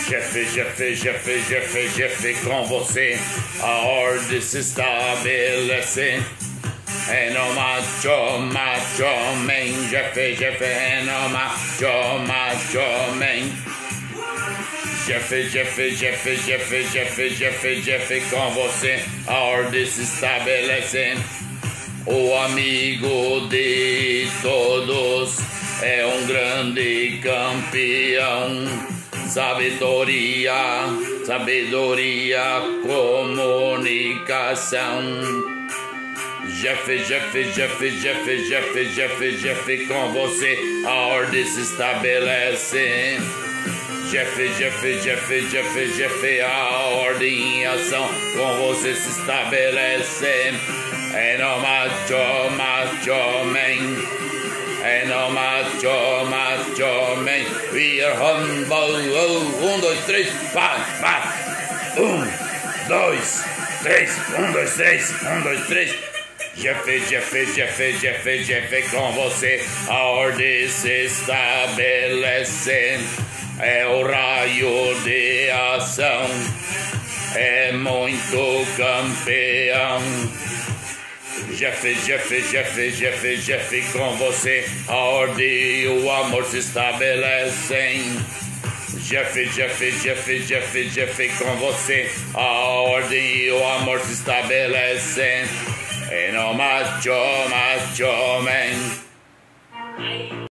Jeff, com você a ordem se estabelece. É no macho man. Jeff, é no macho man. Jeff, com você a ordem se estabelece. O amigo de todos é um grande campeão. Sabedoria, comunicação. Jeff, com você a ordem se estabelece. Jeff, a ordem em ação com você se estabelece. É no macho man. É no macho man. We are humble. 1, 2, 3, vai. 1, 2, 3. 1, 2, 3. 1, 2, 3. Jeff, com você a ordem se estabelece. É o raio de ação, é muito campeão. Jeff, com você a ordem e o amor se estabelecem. Jeff, com você a ordem e o amor se estabelecem. É no macho man.